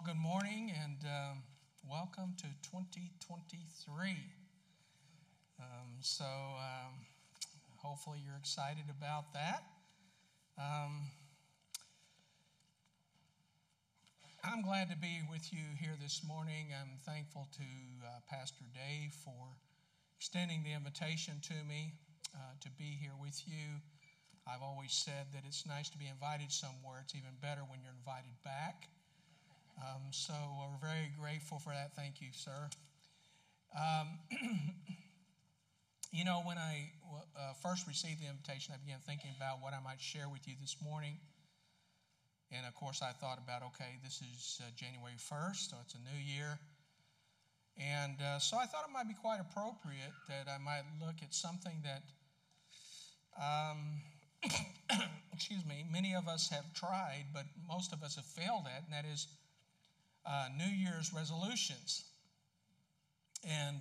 Well, good morning and welcome to 2023. Hopefully you're excited about that. I'm glad to be with you here this morning. I'm thankful to Pastor Dave for extending the invitation to me to be here with you. I've always said that it's nice to be invited somewhere. It's even better when you're invited back. So we're very grateful for that. Thank you, sir. When I first received the invitation, I began thinking about what I might share with you this morning. And, of course, I thought about, okay, this is January 1st, so it's a new year. And so I thought it might be quite appropriate that I might look at something that, many of us have tried, but most of us have failed at, and that is New Year's resolutions. And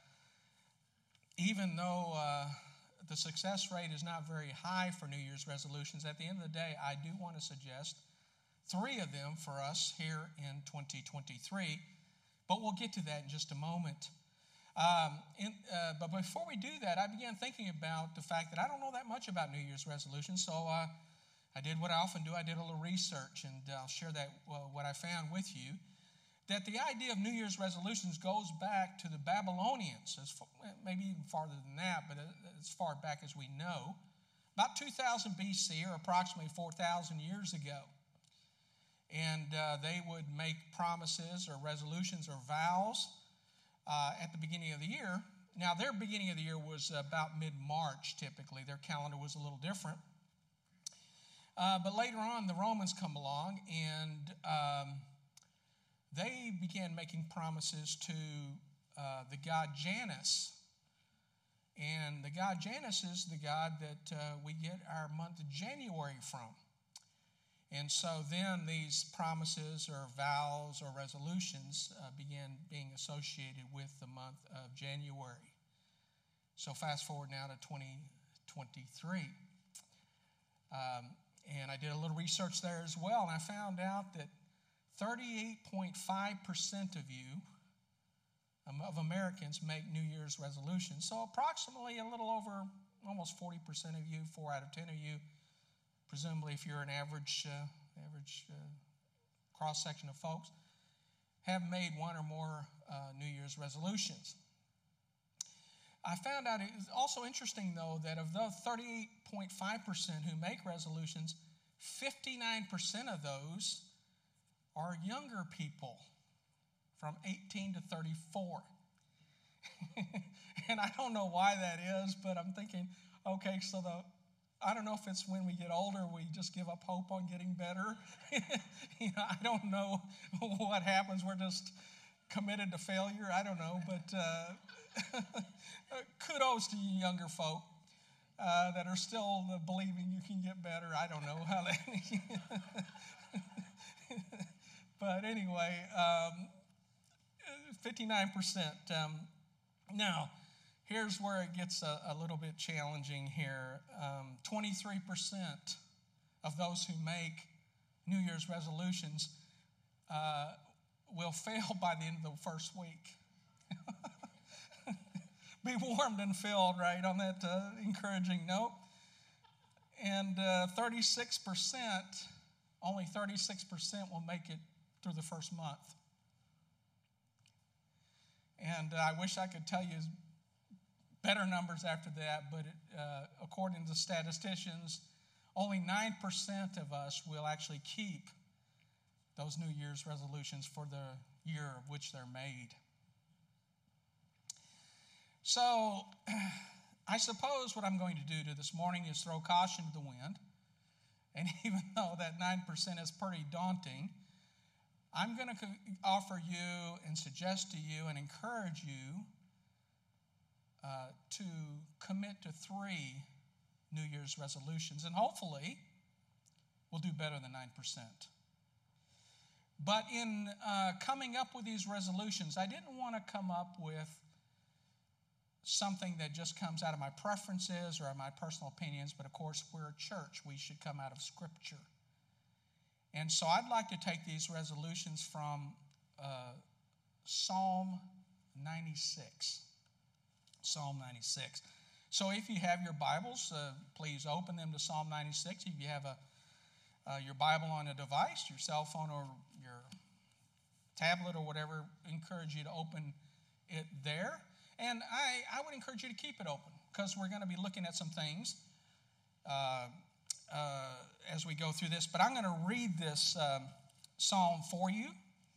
even though the success rate is not very high for New Year's resolutions, at the end of the day, I do want to suggest 3 of them for us here in 2023. But we'll get to that in just a moment. But before we do that, I began thinking about the fact that I don't know that much about New Year's resolutions, so I did what I often do. I did a little research, and I'll share that what I found with you. That the idea of New Year's resolutions goes back to the Babylonians, maybe even farther than that, but as far back as we know, about 2000 BC, or approximately 4,000 years ago. And they would make promises or resolutions or vows at the beginning of the year. Now, their beginning of the year was about mid-March, typically. Their calendar was a little different. But later on, the Romans come along, and they began making promises to the god Janus. And the god Janus is the god that we get our month of January from. And so then these promises or vows or resolutions began being associated with the month of January. So fast forward now to 2023. And I did a little research there as well, and I found out that 38.5% of you, of Americans, make New Year's resolutions. So approximately a little over almost 40% of you, 4 out of 10 of you, presumably if you're an average cross-section of folks, have made one or more New Year's resolutions. I found out it was also interesting, though, that of the 38.5% who make resolutions, 59% of those are younger people from 18 to 34. And I don't know why that is, but I'm thinking, okay, so I don't know if it's when we get older we just give up hope on getting better. I don't know what happens. We're just committed to failure. I don't know, but kudos to you younger folk that are still believing you can get better. I don't know how that. But anyway, 59%. Now, here's where it gets a little bit challenging here. 23% of those who make New Year's resolutions will fail by the end of the first week. Be warmed and filled, right, on that encouraging note. And only 36% will make it through the first month. And I wish I could tell you better numbers after that, but according to the statisticians, only 9% of us will actually keep those New Year's resolutions for the year of which they're made. So I suppose what I'm going to do this morning is throw caution to the wind. And even though that 9% is pretty daunting, I'm going to offer you and suggest to you and encourage you to commit to 3 New Year's resolutions. And hopefully, we'll do better than 9%. But in coming up with these resolutions, I didn't want to come up with something that just comes out of my preferences or my personal opinions, but of course, we're a church. We should come out of Scripture. And so I'd like to take these resolutions from Psalm 96. Psalm 96. So if you have your Bibles, please open them to Psalm 96. If you have your Bible on a device, your cell phone or your tablet or whatever, I encourage you to open it there. And I would encourage you to keep it open, because we're going to be looking at some things as we go through this. But I'm going to read this psalm for you.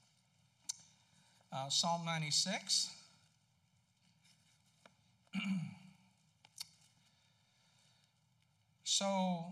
Psalm 96. So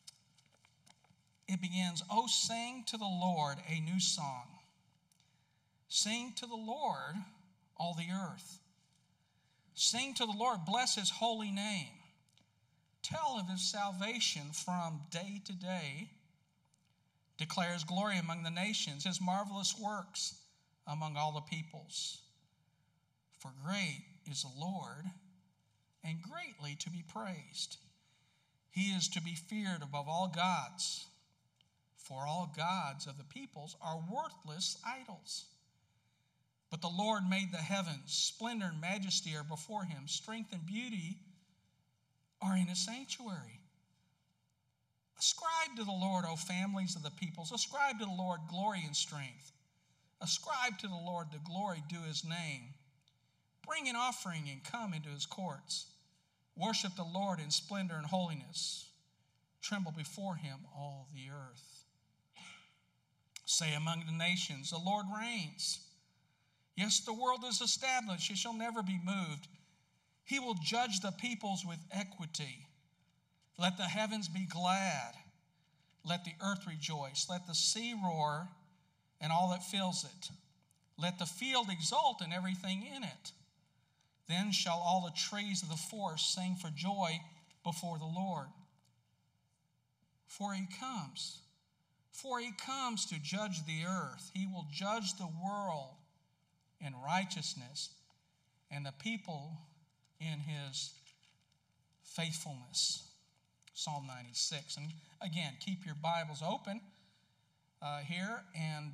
it begins, "Oh, sing to the Lord a new song. Sing to the Lord, all the earth. Sing to the Lord, bless his holy name. Tell of his salvation from day to day. Declare his glory among the nations, his marvelous works among all the peoples. For great is the Lord, and greatly to be praised. He is to be feared above all gods, for all gods of the peoples are worthless idols. But the Lord made the heavens. Splendor and majesty are before him. Strength and beauty are in his sanctuary. Ascribe to the Lord, O families of the peoples. Ascribe to the Lord glory and strength. Ascribe to the Lord the glory due his name. Bring an offering and come into his courts. Worship the Lord in splendor and holiness. Tremble before him, all the earth. Say among the nations, the Lord reigns. Yes, the world is established. It shall never be moved. He will judge the peoples with equity. Let the heavens be glad. Let the earth rejoice. Let the sea roar and all that fills it. Let the field exult and everything in it. Then shall all the trees of the forest sing for joy before the Lord. For he comes to judge the earth. He will judge the world in righteousness and the people in his faithfulness." Psalm 96. And again, keep your Bibles open here. And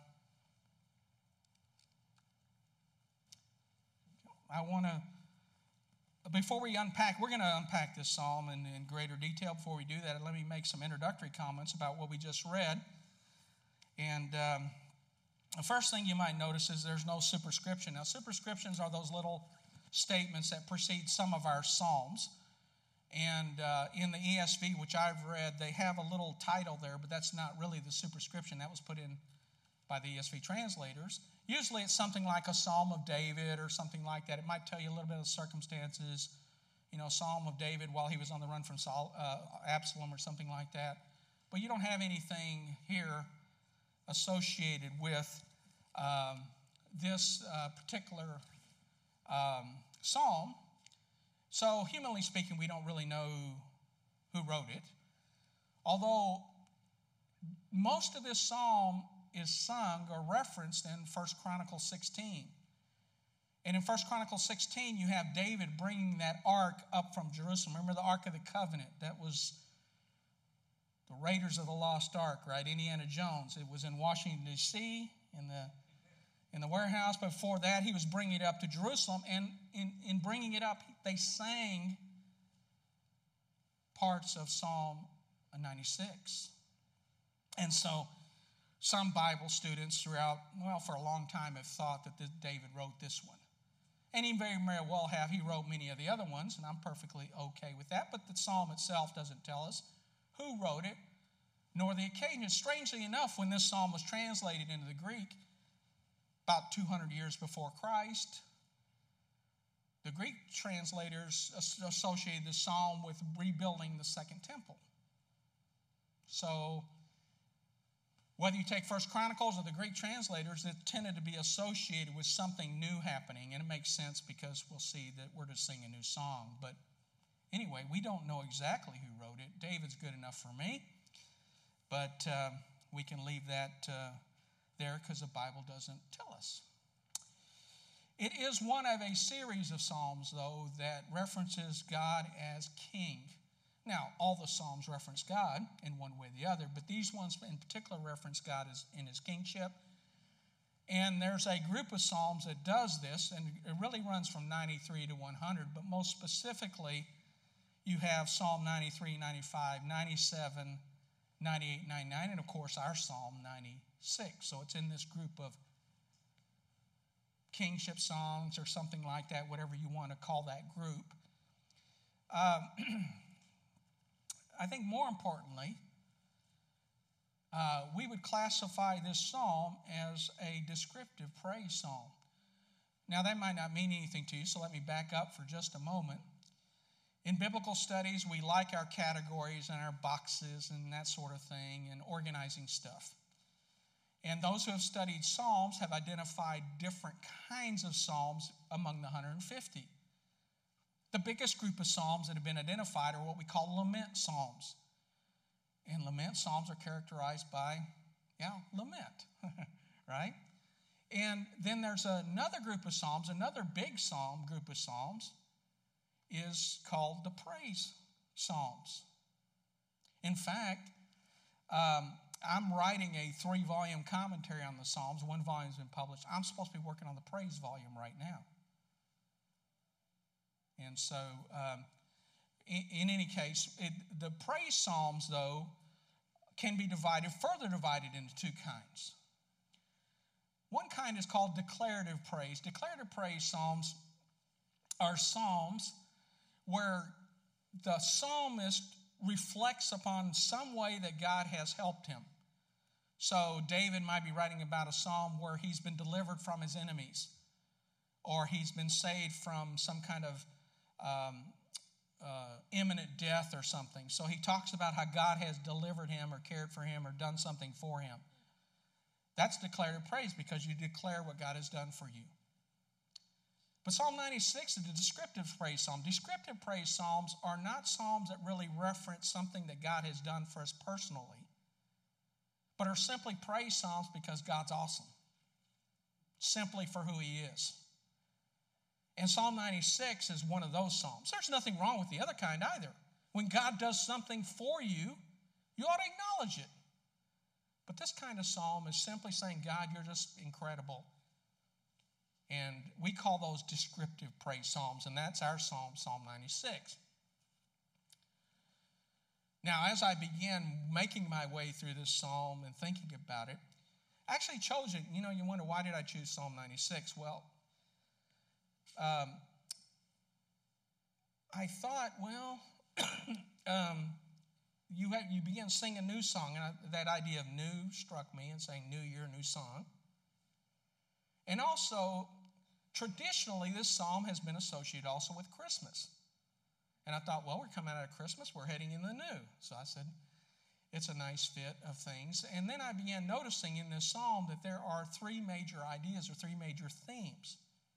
I want to, before we unpack, we're going to unpack this psalm in greater detail. Before we do that, let me make some introductory comments about what we just read. And the first thing you might notice is there's no superscription. Now, superscriptions are those little statements that precede some of our psalms. And in the ESV, which I've read, they have a little title there, but that's not really the superscription. That was put in by the ESV translators. Usually it's something like a Psalm of David or something like that. It might tell you a little bit of the circumstances, Psalm of David while he was on the run from Absalom or something like that. But you don't have anything here associated with this particular psalm. So, humanly speaking, we don't really know who wrote it. Although most of this psalm is sung or referenced in 1 Chronicles 16. And in 1 Chronicles 16, you have David bringing that ark up from Jerusalem. Remember the Ark of the Covenant? That was the Raiders of the Lost Ark, right? Indiana Jones. It was in Washington, D.C., in the warehouse. Before that, he was bringing it up to Jerusalem. And in bringing it up, they sang parts of Psalm 96. And so some Bible students for a long time have thought that David wrote this one. And he very well have. He wrote many of the other ones, and I'm perfectly okay with that. But the psalm itself doesn't tell us who wrote it, nor the occasion. Strangely enough, when this psalm was translated into the Greek, about 200 years before Christ, the Greek translators associated the psalm with rebuilding the Second Temple. So, whether you take 1 Chronicles or the Greek translators, it tended to be associated with something new happening. And it makes sense because we'll see that we're to sing a new song. But anyway, we don't know exactly who wrote it. David's good enough for me. But we can leave that there because the Bible doesn't tell us. It is one of a series of psalms, though, that references God as king. Now, all the Psalms reference God in one way or the other, but these ones in particular reference God in his kingship. And there's a group of Psalms that does this, and it really runs from 93 to 100, but most specifically, you have Psalm 93, 95, 97, 98, 99, and of course our Psalm 96. So it's in this group of kingship songs or something like that, whatever you want to call that group. I think more importantly, we would classify this psalm as a descriptive praise psalm. Now, that might not mean anything to you, so let me back up for just a moment. In biblical studies, we like our categories and our boxes and that sort of thing and organizing stuff. And those who have studied Psalms have identified different kinds of Psalms among the 150. The biggest group of Psalms that have been identified are what we call lament Psalms. And lament Psalms are characterized by, lament, right? And then there's another group of Psalms, another big psalm group of Psalms is called the praise Psalms. In fact, I'm writing a 3-volume commentary on the Psalms. 1 volume has been published. I'm supposed to be working on the praise volume right now. And so, in any case, the praise Psalms, though, can be further divided into 2 kinds. One kind is called declarative praise. Declarative praise Psalms are Psalms where the psalmist reflects upon some way that God has helped him. So David might be writing about a psalm where he's been delivered from his enemies, or he's been saved from some kind of imminent death or something. So he talks about how God has delivered him or cared for him or done something for him. That's declarative praise because you declare what God has done for you. But Psalm 96 is a descriptive praise psalm. Descriptive praise psalms are not psalms that really reference something that God has done for us personally, but are simply praise psalms because God's awesome, simply for who he is. And Psalm 96 is one of those psalms. There's nothing wrong with the other kind either. When God does something for you, you ought to acknowledge it. But this kind of psalm is simply saying, God, you're just incredible. And we call those descriptive praise psalms, and that's our psalm, Psalm 96. Now, as I began making my way through this psalm and thinking about it, I actually chose it. You wonder, why did I choose Psalm 96? Well, I thought, you begin singing a new song, and that idea of new struck me, and saying new year, new song. And also, traditionally, this psalm has been associated also with Christmas. And I thought, we're coming out of Christmas, we're heading in the new. So I said, it's a nice fit of things. And then I began noticing in this psalm that there are 3 major ideas or 3 major themes.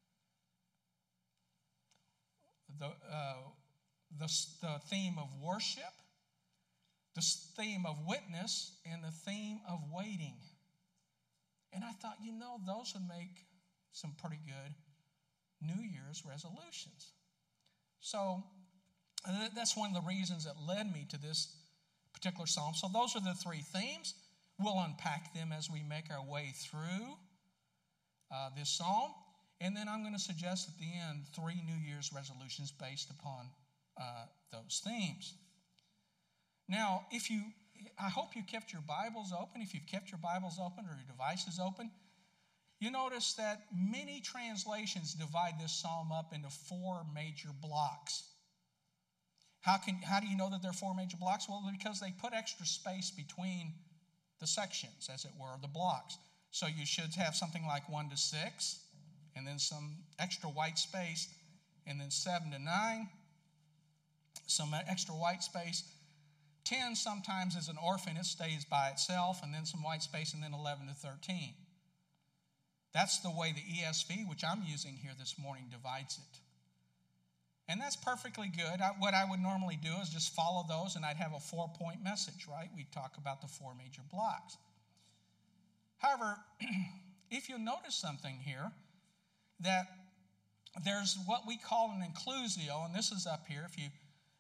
The theme of worship, the theme of witness, and the theme of waiting. And I thought, those would make some pretty good New Year's resolutions. So that's one of the reasons that led me to this particular psalm. So those are the 3 themes. We'll unpack them as we make our way through this psalm. And then I'm going to suggest at the end 3 New Year's resolutions based upon those themes. Now, I hope you kept your Bibles open. If you've kept your Bibles open or your devices open, you notice that many translations divide this psalm up into 4 major blocks. How do you know that there are 4 major blocks? Well, because they put extra space between the sections, as it were, the blocks. So you should have something like 1 to 6, and then some extra white space, and then 7 to 9, some extra white space. 10 sometimes is an orphan, it stays by itself, and then some white space, and then 11 to 13. That's the way the ESV, which I'm using here this morning, divides it. And that's perfectly good. What I would normally do is just follow those, and I'd have a 4-point message, right? We'd talk about the 4 major blocks. However, if you notice something here, that there's what we call an inclusio, and this is up here. If you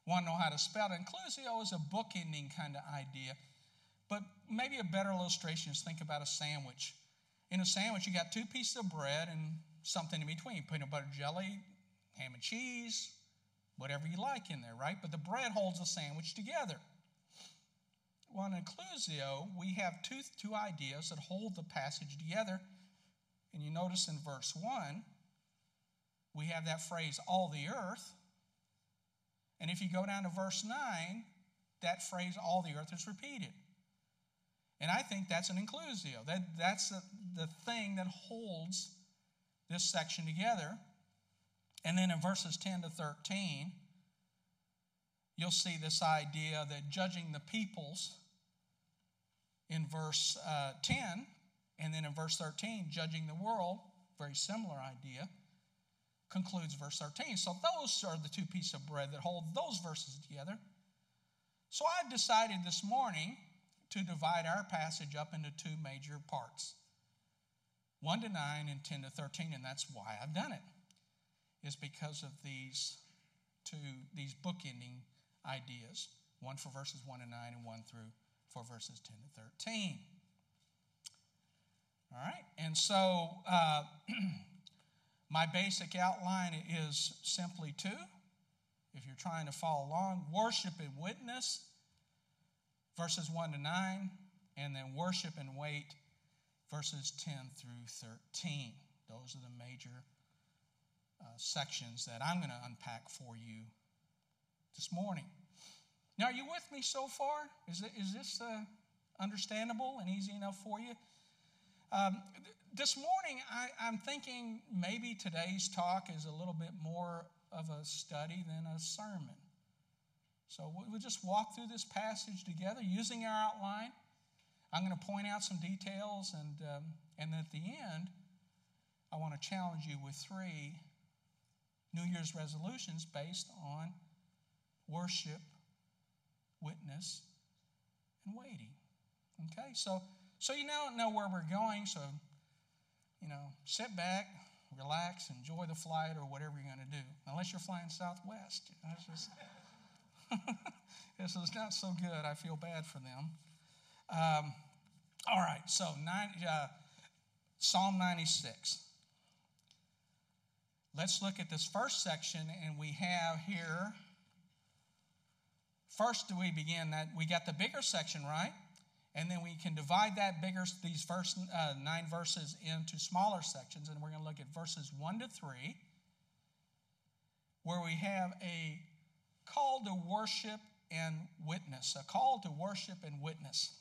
Want to know how to spell it? Inclusio is a bookending kind of idea. But maybe a better illustration is think about a sandwich. In a sandwich, you got two pieces of bread and something in between. Peanut butter jelly, ham and cheese, whatever you like in there, right? But the bread holds the sandwich together. Well, in Inclusio, we have two ideas that hold the passage together. And you notice in verse 1, we have that phrase, all the earth. And if you go down to verse 9, that phrase, all the earth, is repeated. And I think that's an inclusio. That's the thing that holds this section together. And then in verses 10 to 13, you'll see this idea that judging the peoples in verse 10, and then in verse 13, judging the world, very similar idea, concludes verse 13. So those are the two pieces of bread that hold those verses together. So I've decided this morning to divide our passage up into two major parts, 1 to 9 and 10 to 13, and that's why I've done it, is because of these bookending ideas, one for verses 1 to 9 and one for verses 10 to 13. All right, and so my basic outline is simply two. If you're trying to follow along, worship and witness, verses 1 to 9, and then worship and wait, verses 10 through 13. Those are the major sections that I'm going to unpack for you this morning. Now, are you with me so far? Is this understandable and easy enough for you? This morning, I'm thinking maybe today's talk is a little bit more of a study than a sermon. So we'll just walk through this passage together using our outline. I'm going to point out some details, and at the end, I want to challenge you with 3 New Year's resolutions based on worship, witness, and waiting. Okay, so you now know where we're going, so, sit back, relax, enjoy the flight or whatever you're going to do. Unless you're flying Southwest. This is not so good. I feel bad for them. All right, so Psalm 96. Let's look at this first section, and we have here, first we begin that, we got the bigger section, right? And then we can divide these first 9 verses into smaller sections, and we're going to look at verses 1 to 3, where we have a call to worship and witness, a call to worship and witness.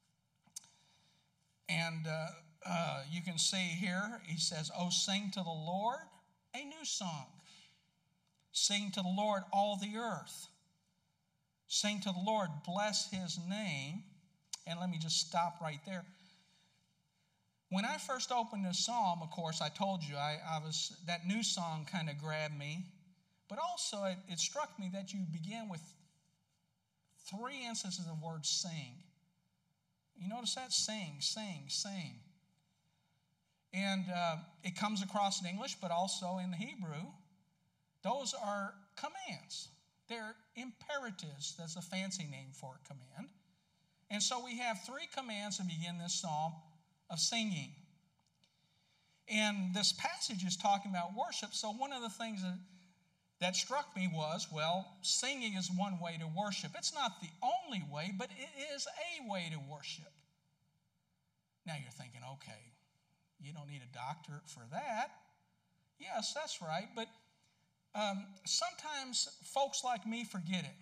And you can see here, he says, "Oh, sing to the Lord a new song. Sing to the Lord all the earth. Sing to the Lord, bless his name." And let me just stop right there. When I first opened this psalm, of course, I told you that new song kind of grabbed me. But also it struck me that you begin with 3 instances of the word sing. You notice that? Sing, sing, sing. And it comes across in English, but also in the Hebrew. Those are commands. They're imperatives. That's a fancy name for a command. And so we have 3 commands to begin this psalm of singing. And this passage is talking about worship. So one of the things that struck me was, singing is one way to worship. It's not the only way, but it is a way to worship. Now you're thinking, okay, you don't need a doctorate for that. Yes, that's right. But sometimes folks like me forget it.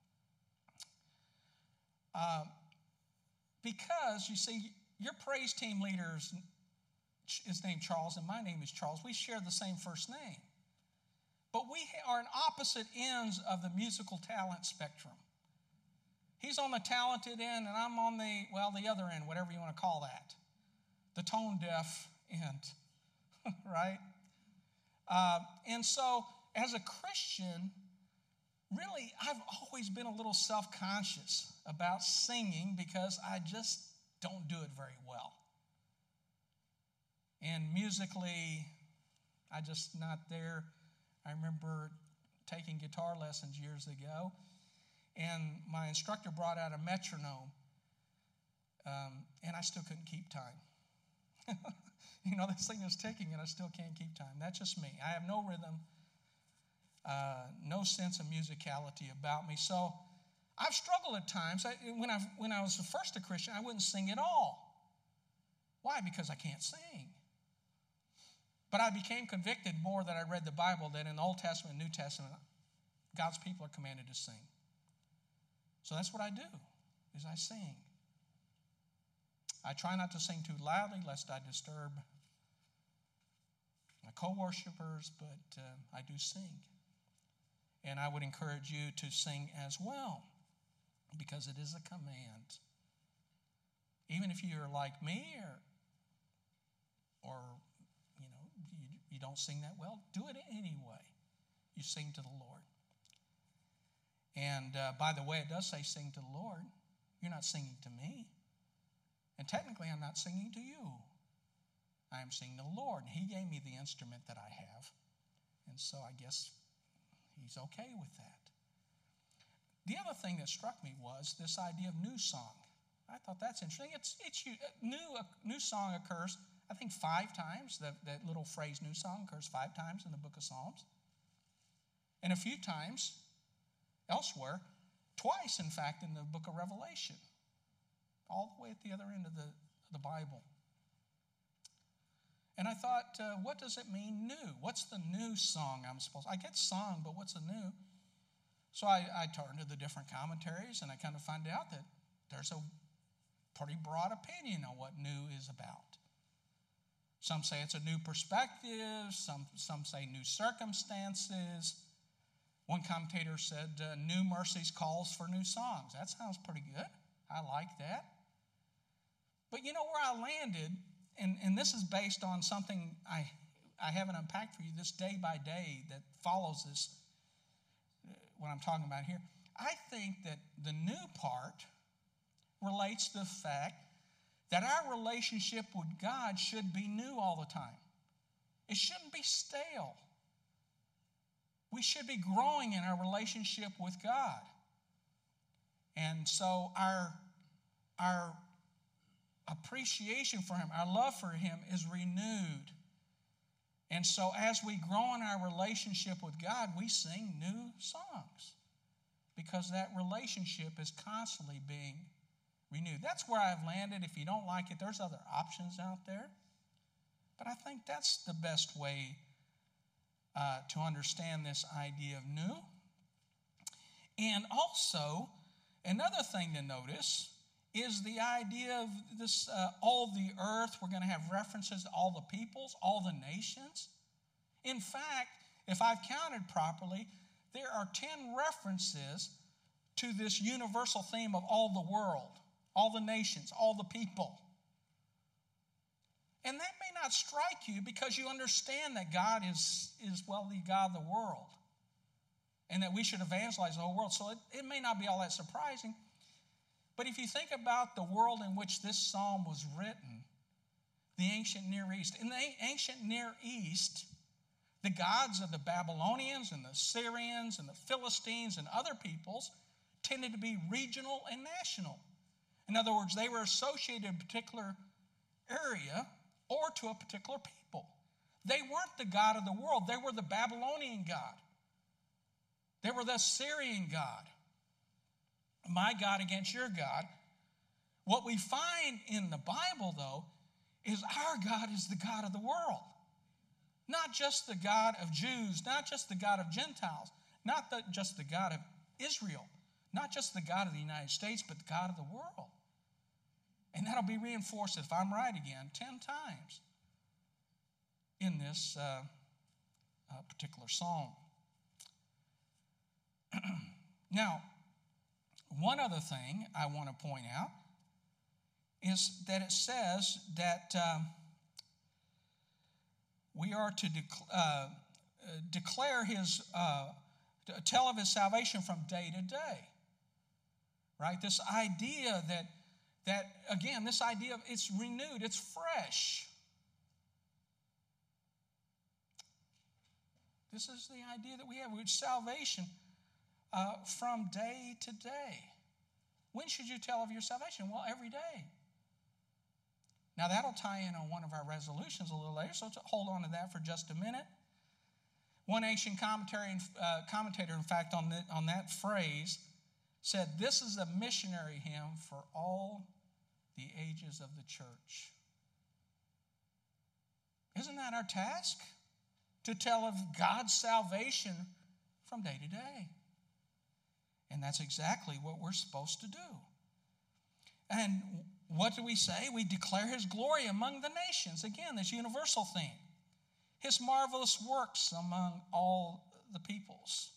Because, you see, your praise team leader is named Charles, and my name is Charles. We share the same first name. But we are on opposite ends of the musical talent spectrum. He's on the talented end, and I'm on the other end, whatever you want to call that. The tone deaf end, right? And so, as a Christian, really, I've always been a little self-conscious about singing because I just don't do it very well. And musically, I just not there. I remember taking guitar lessons years ago, and my instructor brought out a metronome, and I still couldn't keep time. This thing is ticking, and I still can't keep time. That's just me. I have no rhythm, no sense of musicality about me. So I've struggled at times. When I was first a Christian, I wouldn't sing at all. Why? Because I can't sing. But I became convicted more that I read the Bible that in the Old Testament and New Testament, God's people are commanded to sing. So that's what I do, is I sing. I try not to sing too loudly lest I disturb my co-worshipers, but I do sing. And I would encourage you to sing as well, because it is a command. Even if you're like me or you don't sing that well, do it anyway. You sing to the Lord. And by the way, it does say sing to the Lord. You're not singing to me. And technically, I'm not singing to you. I am singing to the Lord. And He gave me the instrument that I have. And so I guess He's okay with that. The other thing that struck me was this idea of new song. I thought that's interesting. A new song occurs, I think, 5 times. That little phrase, new song, occurs 5 times in the book of Psalms. And a few times elsewhere, twice, in fact, in the book of Revelation. All the way at the other end of the Bible. And I thought, what does it mean new? What's the new song I'm supposed to? I get song, but what's the new? So I turned to the different commentaries, and I kind of find out that there's a pretty broad opinion on what new is about. Some say it's a new perspective. Some say new circumstances. One commentator said, new mercies calls for new songs. That sounds pretty good. I like that. But you know where I landed, and this is based on something I haven't unpacked for you, this day by day that follows this, what I'm talking about here. I think that the new part relates to the fact that our relationship with God should be new all the time. It shouldn't be stale. We should be growing in our relationship with God. And so our appreciation for Him, our love for Him is renewed. And so as we grow in our relationship with God, we sing new songs because that relationship is constantly being renewed. That's where I've landed. If you don't like it, there's other options out there. But I think that's the best way to understand this idea of new. And also, another thing to notice is the idea of this, all the earth. We're going to have references to all the peoples, all the nations. In fact, if I've counted properly, there are 10 references to this universal theme of all the world, all the nations, all the people. And that may not strike you because you understand that God is the God of the world and that we should evangelize the whole world. So it may not be all that surprising. But if you think about the world in which this psalm was written, the ancient Near East. In the ancient Near East, the gods of the Babylonians and the Syrians and the Philistines and other peoples tended to be regional and national. In other words, they were associated in a particular area or to a particular people. They weren't the God of the world. They were the Babylonian God. They were the Syrian God. My God against your God. What we find in the Bible, though, is our God is the God of the world. Not just the God of Jews, not just the God of Gentiles, not just the God of Israel, not just the God of the United States, but the God of the world. And that'll be reinforced, if I'm right again, 10 times in this particular psalm. Now, one other thing I want to point out is that it says that we are to declare His, tell of His salvation from day to day. Right? This idea that again, this idea of it's renewed, it's fresh. This is the idea that we have. It's salvation from day to day. When should you tell of your salvation? Well, every day. Now, that'll tie in on one of our resolutions a little later, so let's hold on to that for just a minute. One ancient commentator, in fact, on that phrase, said, this is a missionary hymn for all the ages of the church. Isn't that our task? To tell of God's salvation from day to day. And that's exactly what we're supposed to do. And what do we say? We declare His glory among the nations. Again, this universal theme. His marvelous works among all the peoples.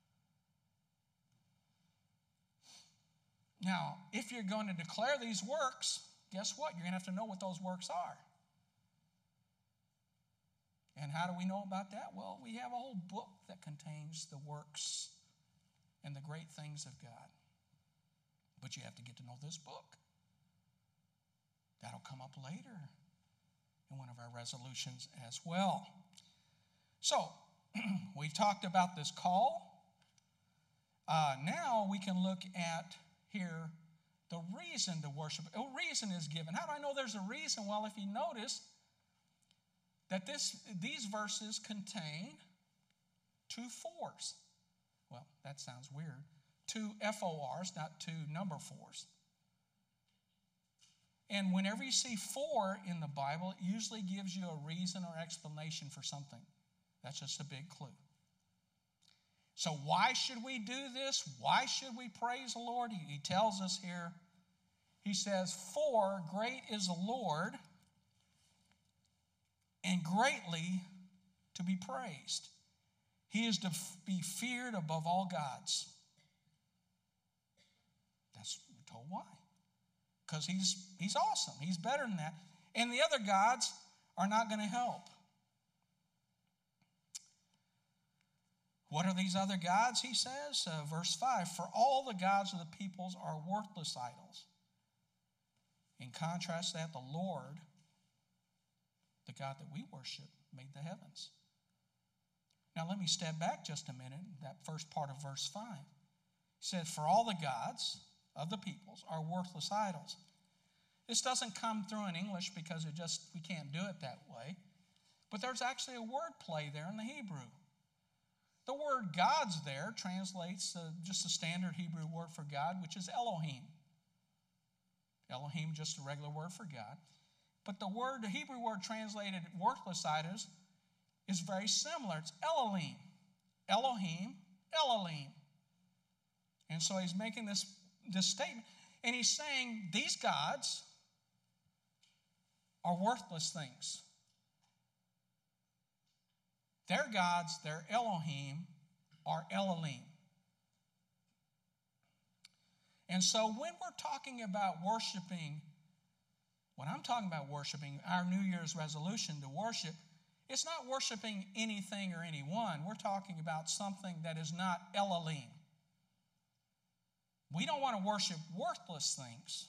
Now, if you're going to declare these works, guess what? You're going to have to know what those works are. And how do we know about that? Well, we have a whole book that contains the works and the great things of God. But you have to get to know this book. That'll come up later in one of our resolutions as well. So, we've talked about this call. Now we can look at here the reason to worship. A reason is given. How do I know there's a reason? Well, if you notice that these verses contain 2 fours. Well, that sounds weird. 2 FORs, not 2 number 4s. And whenever you see 4 in the Bible, it usually gives you a reason or explanation for something. That's just a big clue. So why should we do this? Why should we praise the Lord? He tells us here, he says, for great is the Lord and greatly to be praised. He is to be feared above all gods. That's we're told why. Because he's awesome. He's better than that. And the other gods are not going to help. What are these other gods, he says? Verse 5, for all the gods of the peoples are worthless idols. In contrast to that, the Lord, the God that we worship, made the heavens. Now let me step back just a minute, that first part of verse 5. He said, for all the gods of the peoples are worthless idols. This doesn't come through in English because we can't do it that way. But there's actually a word play there in the Hebrew. The word gods there translates just a standard Hebrew word for God, which is Elohim. Elohim, just a regular word for God. But the Hebrew word translated worthless idols is very similar. It's Elohim. Elohim, Elohim. And so he's making this statement. And he's saying these gods are worthless things. Their gods, their Elohim, are Elohim. And so when we're talking about worshiping, when I'm talking about worshiping, our New Year's resolution to worship, it's not worshiping anything or anyone. We're talking about something that is not Elohim. We don't want to worship worthless things.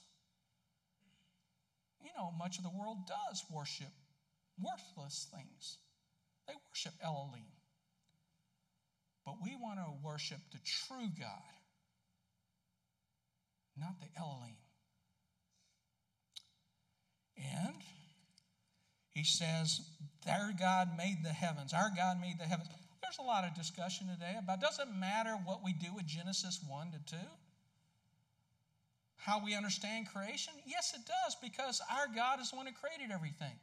You know, much of the world does worship worthless things. They worship Elohim. But we want to worship the true God, not the Elohim. And he says, their God made the heavens. Our God made the heavens. There's a lot of discussion today about, does it matter what we do with Genesis 1 to 2? How we understand creation? Yes, it does, because our God is the one who created everything.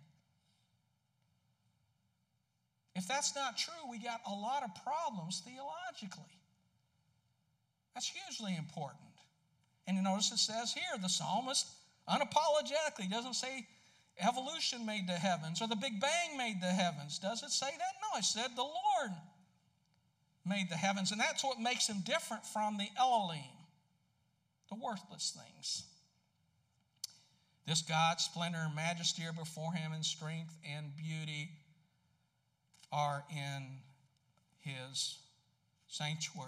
If that's not true, we got a lot of problems theologically. That's hugely important. And you notice it says here, the psalmist unapologetically doesn't say evolution made the heavens or the Big Bang made the heavens. Does it say that? No, it said the Lord made the heavens. And that's what makes him different from the Elohim, the worthless things. This God's splendor and majesty are before him, and strength and beauty are in his sanctuary.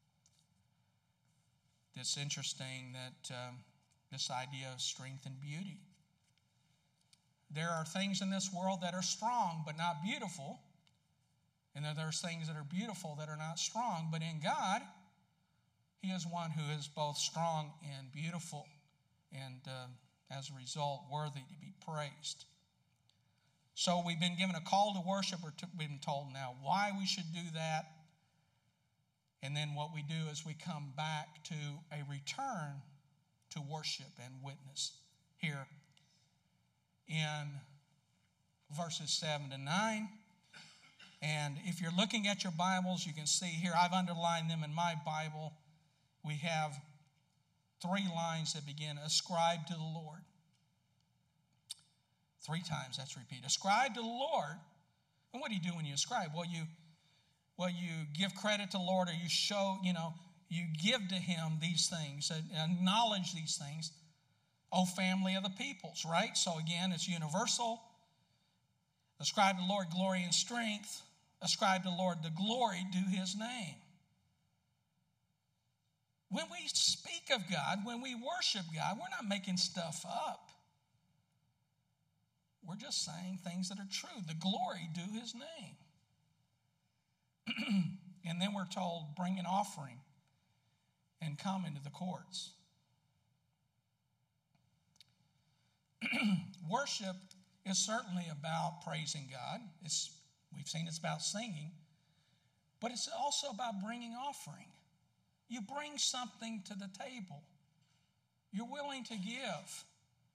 It's interesting that this idea of strength and beauty. There are things in this world that are strong but not beautiful. And And there's things that are beautiful that are not strong. But in God, He is one who is both strong and beautiful, and as a result, worthy to be praised. So we've been given a call to worship. We've been told now why we should do that. And then what we do is we come back to a return to worship and witness here in verses 7 to 9. And if you're looking at your Bibles, you can see here, I've underlined them in my Bible. We have 3 lines that begin, ascribe to the Lord. 3 times that's repeated. Ascribe to the Lord. And what do you do when you ascribe? Well, you give credit to the Lord, or you show, you give to Him these things, acknowledge these things. O family of the peoples, right? So again, it's universal. Ascribe to the Lord glory and strength. Ascribe to the Lord the glory due His name. When we speak of God, when we worship God, we're not making stuff up. We're just saying things that are true. The glory due His name. And then we're told, bring an offering and come into the courts. Worship is certainly about praising God. We've seen it's about singing. But it's also about bringing offering. You bring something to the table. You're willing to give.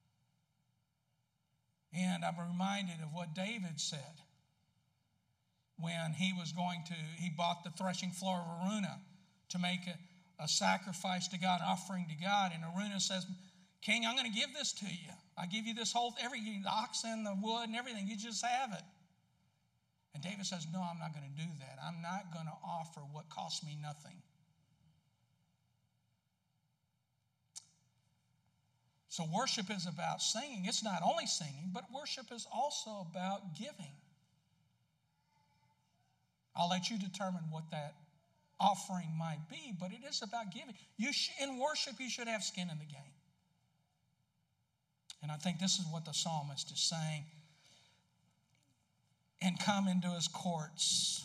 And I'm reminded of what David said when he bought the threshing floor of Araunah to make a sacrifice to God, offering to God. And Araunah says, King, I'm going to give this to you. I give you this whole, the oxen, the wood, and everything. You just have it. And David says, no, I'm not going to do that. I'm not going to offer what costs me nothing. So worship is about singing. It's not only singing, but worship is also about giving. I'll let you determine what that offering might be, but it is about giving. In worship, you should have skin in the game. And I think this is what the psalmist is saying. And come into His courts.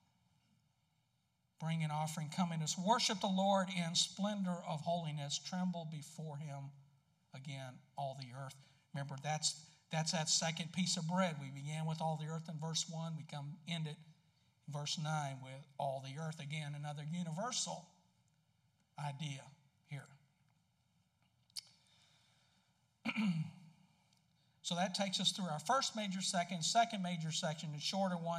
Bring an offering, come into His. Worship the Lord in splendor of holiness. Tremble before Him again, all the earth. Remember, that's that second piece of bread. We began with all the earth in verse 1. We end it in verse 9 with all the earth. Again, another universal idea here. So that takes us through our first major section, second major section, the shorter one.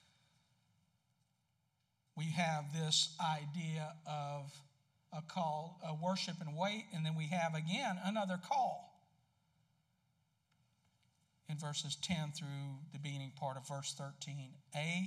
We have this idea of a call, a worship and wait, and then we have again another call in verses 10 through the beginning part of verse 13a.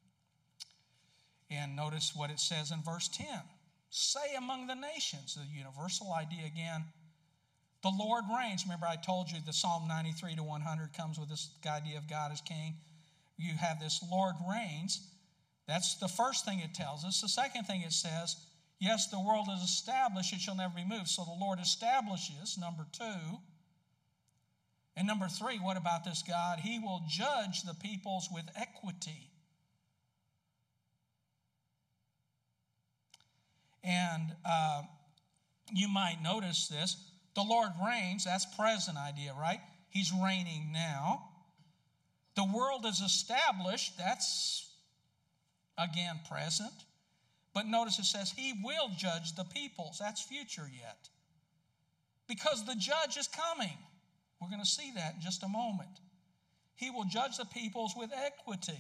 And notice what it says in verse 10. Say among the nations, the universal idea again. The Lord reigns. Remember, I told you the Psalm 93 to 100 comes with this idea of God as King. You have this Lord reigns. That's the first thing it tells us. The second thing it says, yes, the world is established, it shall never be moved. So the Lord establishes, number 2. And number 3, what about this God? He will judge the peoples with equity. And you might notice this. The Lord reigns, that's present idea, right? He's reigning now. The world is established, that's, again, present. But notice it says, He will judge the peoples. That's future yet. Because the judge is coming. We're going to see that in just a moment. He will judge the peoples with equity.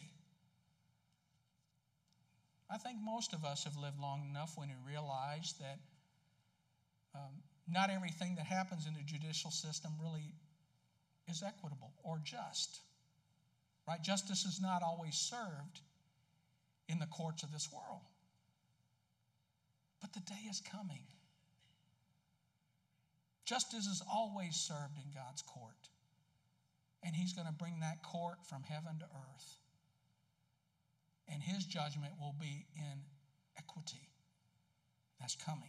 I think most of us have lived long enough when we realize that not everything that happens in the judicial system really is equitable or just. Right? Justice is not always served in the courts of this world. But the day is coming. Justice is always served in God's court. And He's going to bring that court from heaven to earth. And His judgment will be in equity. That's coming.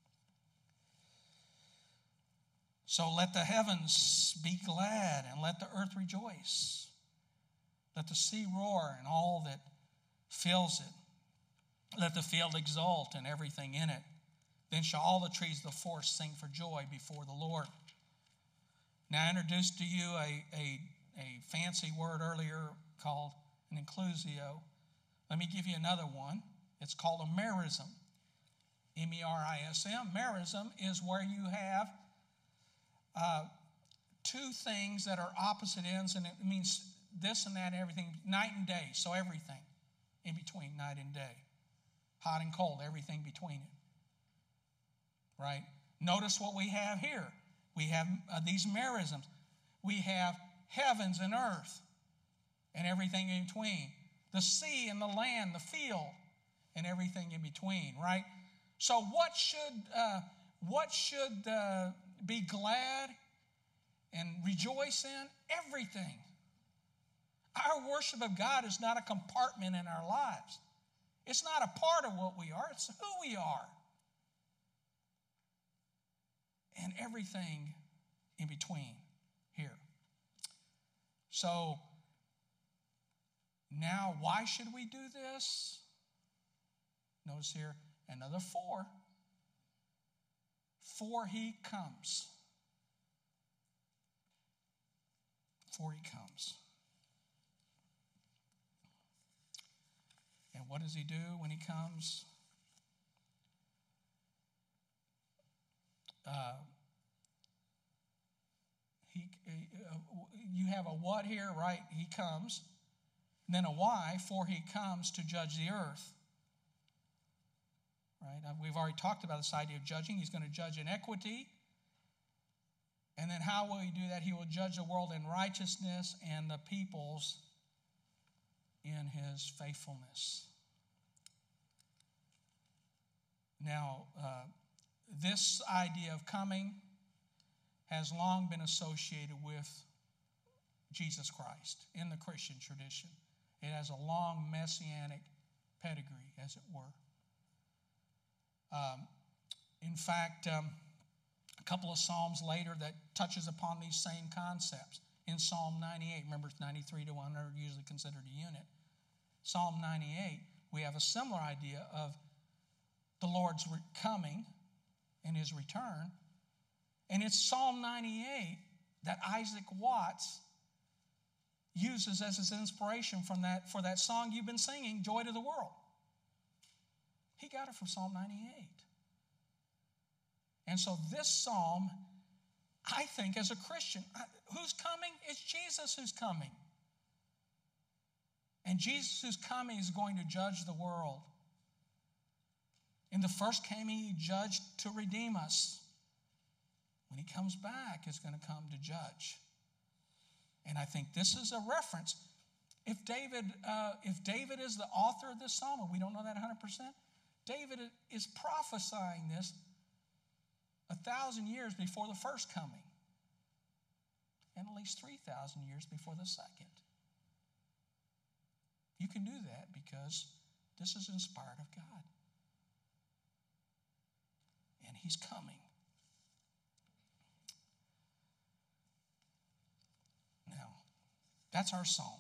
So let the heavens be glad and let the earth rejoice. Let the sea roar and all that fills it. Let the field exult and everything in it. Then shall all the trees of the forest sing for joy before the Lord. Now, I introduced to you a fancy word earlier called an inclusio. Let me give you another one. It's called a merism. M-E-R-I-S-M. Merism is where you have two things that are opposite ends, and it means this and that and everything, night and day, so everything in between night and day. Hot and cold, everything between it. Right? Notice what we have here. We have these merisms. We have heavens and earth and everything in between. The sea and the land, the field, and everything in between, right? So what should be glad and rejoice in? Everything. Our worship of God is not a compartment in our lives. It's not a part of what we are. It's who we are. And everything in between here. So, now why should we do this? Notice here, another for. For he comes. For he comes. And what does he do when he comes? You have a what here, right? He comes. Then a why, for he comes to judge the earth. Right? We've already talked about this idea of judging. He's going to judge inequity. And then how will he do that? He will judge the world in righteousness and the peoples in his faithfulness. Now, this idea of coming has long been associated with Jesus Christ in the Christian tradition. It has a long messianic pedigree, as it were. In fact, a couple of Psalms later that touches upon these same concepts. In Psalm 98, remember it's 93 to 100, usually considered a unit. Psalm 98, we have a similar idea of the Lord's coming and his return. And it's Psalm 98 that Isaac Watts uses as his inspiration for that song you've been singing, Joy to the World. He got it from Psalm 98. And so this psalm, I think as a Christian, who's coming? It's Jesus who's coming. And Jesus who's coming is going to judge the world. In the first coming, he judged to redeem us. When he comes back, he's going to come to judge. And I think this is a reference. If David is the author of this psalm, and we don't know that 100%, David is prophesying this 1,000 years before the first coming, and at least 3,000 years before the second. You can do that because this is inspired of God. And he's coming. Now, that's our psalm.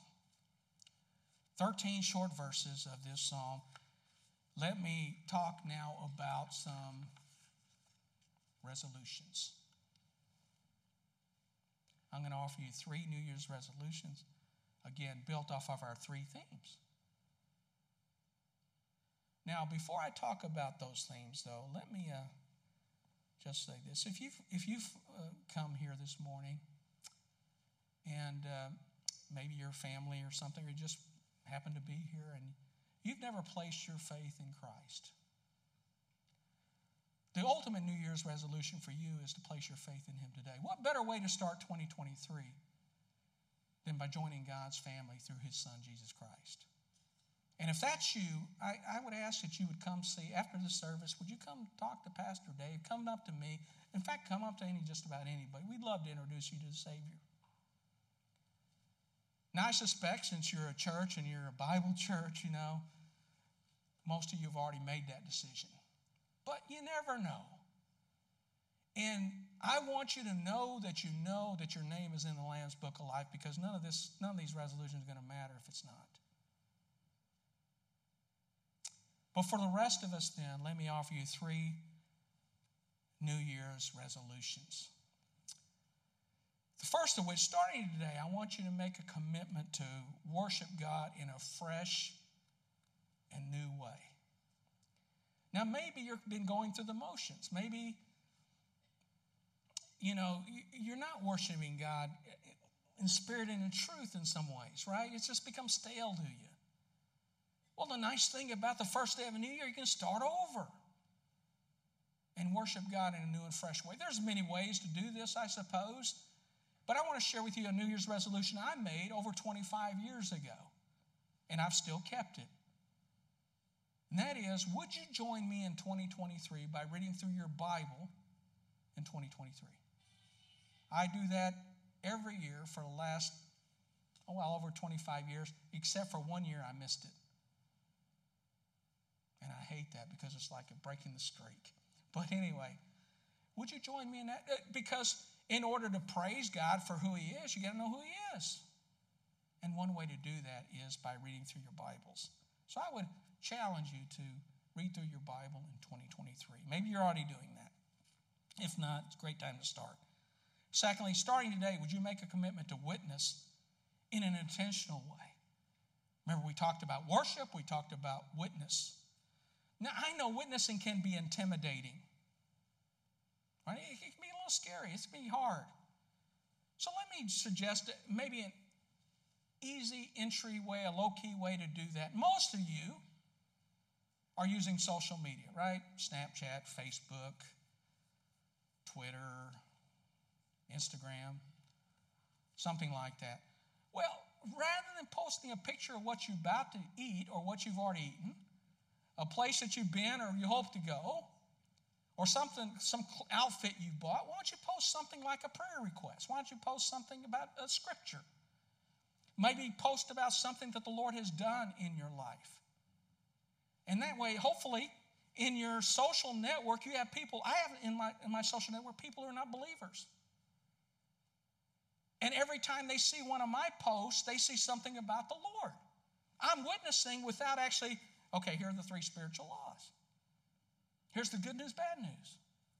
13 short verses of this psalm. Let me talk now about some resolutions. I'm going to offer you 3 New Year's resolutions, again, built off of our 3 themes. Now, before I talk about those themes, though, let me just say this. If you've come here this morning and maybe your family or something, or you just happen to be here and you've never placed your faith in Christ, the ultimate New Year's resolution for you is to place your faith in him today. What better way to start 2023 than by joining God's family through his son, Jesus Christ? And if that's you, I would ask that you would come see, after the service, would you come talk to Pastor Dave? Come up to me. In fact, come up to just about anybody. We'd love to introduce you to the Savior. Now, I suspect since you're a church and you're a Bible church, most of you have already made that decision. But you never know. And I want you to know that your name is in the Lamb's Book of Life, because none of these resolutions are going to matter if it's not. But for the rest of us then, let me offer you 3 New Year's resolutions. The first of which, starting today, I want you to make a commitment to worship God in a fresh and new way. Now, maybe you've been going through the motions. Maybe, you're not worshiping God in spirit and in truth in some ways, right? It's just become stale to you. Well, the nice thing about the first day of a new year, you can start over and worship God in a new and fresh way. There's many ways to do this, I suppose. But I want to share with you a New Year's resolution I made over 25 years ago, and I've still kept it. And that is, would you join me in 2023 by reading through your Bible in 2023? I do that every year for the last, over 25 years, except for one year I missed it. And I hate that because it's like breaking the streak. But anyway, would you join me in that? Because in order to praise God for who He is, you got to know who He is. And one way to do that is by reading through your Bibles. So I would challenge you to read through your Bible in 2023. Maybe you're already doing that. If not, it's a great time to start. Secondly, starting today, would you make a commitment to witness in an intentional way? Remember, we talked about worship, we talked about witness. Now, I know witnessing can be intimidating. Right? It can be a little scary. It can be hard. So let me suggest maybe an easy entry way, a low-key way to do that. Most of you are using social media, right? Snapchat, Facebook, Twitter, Instagram, something like that. Well, rather than posting a picture of what you're about to eat or what you've already eaten, a place that you've been or you hope to go, or some outfit you bought, why don't you post something like a prayer request? Why don't you post something about a scripture? Maybe post about something that the Lord has done in your life. And that way, hopefully, in your social network, you have people. I have in my social network people who are not believers. And every time they see one of my posts, they see something about the Lord. I'm witnessing without actually, okay, here are the 3 spiritual laws. Here's the good news, bad news.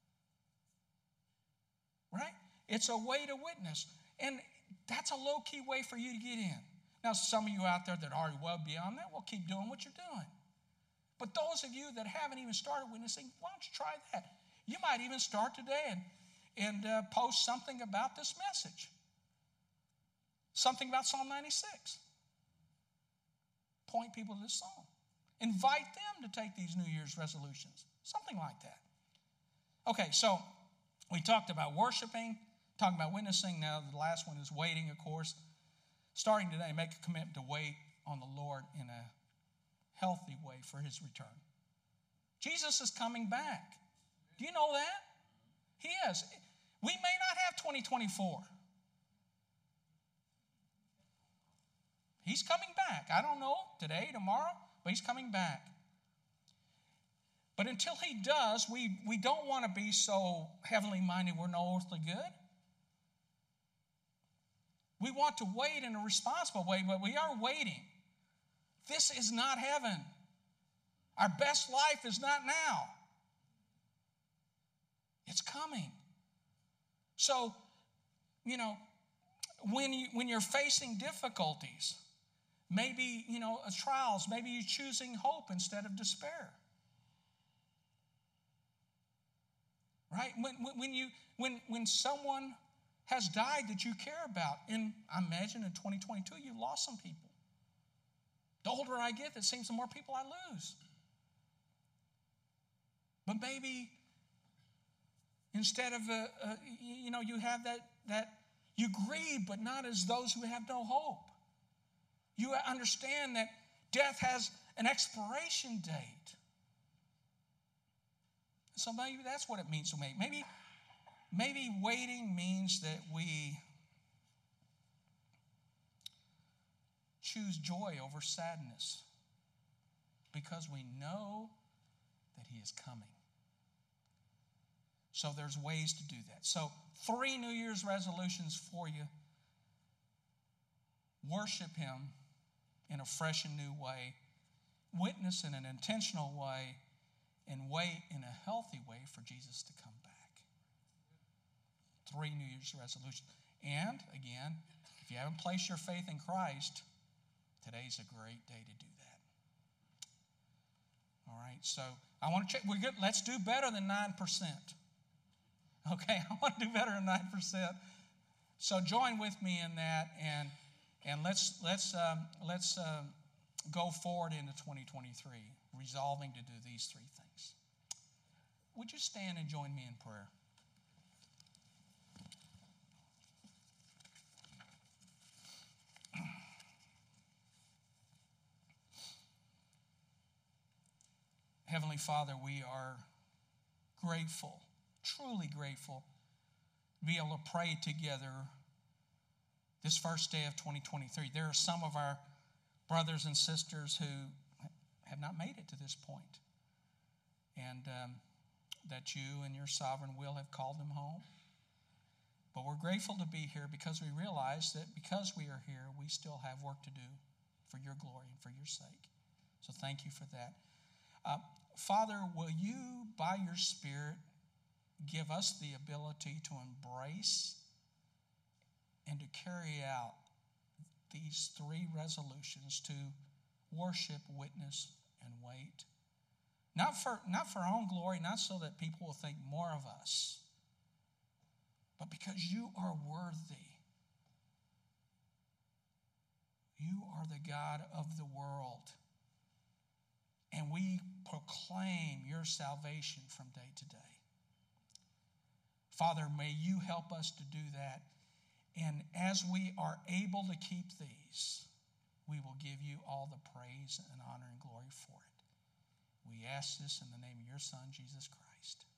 Right? It's a way to witness. And that's a low-key way for you to get in. Now, some of you out there that are already well beyond that, well, keep doing what you're doing. But those of you that haven't even started witnessing, why don't you try that? You might even start today and post something about this message. Something about Psalm 96. Point people to this psalm. Invite them to take these New Year's resolutions. Something like that. Okay, so we talked about worshiping, talking about witnessing. Now the last one is waiting, of course. Starting today, make a commitment to wait on the Lord in a healthy way for His return. Jesus is coming back. Do you know that? He is. We may not have 2024. He's coming back. I don't know, today, tomorrow, but He's coming back. But until He does, we don't want to be so heavenly minded we're no earthly good. We want to wait in a responsible way, but we are waiting. This is not heaven. Our best life is not now. It's coming. So, when you're facing difficulties, maybe, trials, maybe you're choosing hope instead of despair. Right? When someone has died that you care about, and I imagine in 2022 you lost some people. The older I get, it seems the more people I lose. But maybe instead of, you have that you grieve, but not as those who have no hope. You understand that death has an expiration date. So maybe that's what it means to me. Maybe waiting means that we choose joy over sadness because we know that He is coming. So there's ways to do that. So 3 New Year's resolutions for you. Worship Him in a fresh and new way. witness in an intentional way and wait in a healthy way for Jesus to come back. 3 New Year's resolutions. And, again, if you haven't placed your faith in Christ, today's a great day to do that. All right, so I want to check. We're good. Let's do better than 9%. Okay, I want to do better than 9%. So join with me in that, and let's go forward into 2023, resolving to do these 3 things. Would you stand and join me in prayer? Heavenly Father, we are grateful, truly grateful, to be able to pray together this first day of 2023. There are some of our brothers and sisters who have not made it to this point, and that you and your sovereign will have called them home. But we're grateful to be here because we realize that because we are here, we still have work to do for your glory and for your sake. So thank you for that. Father, will you, by your Spirit, give us the ability to embrace and to carry out these 3 resolutions to worship, witness, and wait? Not for our own glory, not so that people will think more of us, but because you are worthy. You are the God of the world. And we proclaim your salvation from day to day. Father, may you help us to do that. And as we are able to keep these, we will give you all the praise and honor and glory for it. We ask this in the name of your Son, Jesus Christ.